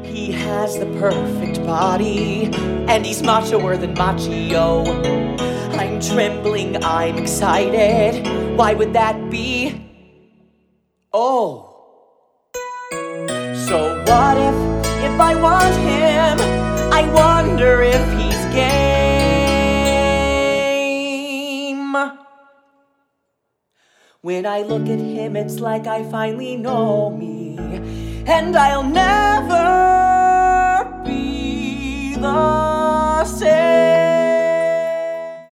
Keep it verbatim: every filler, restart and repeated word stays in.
He has the perfect body, and he's machoer than Machio. I'm trembling, I'm excited. Why would that be? Oh. So what if, if I want him, I wonder if he's game. When I look at him, it's like I finally know me, and I'll never be the same.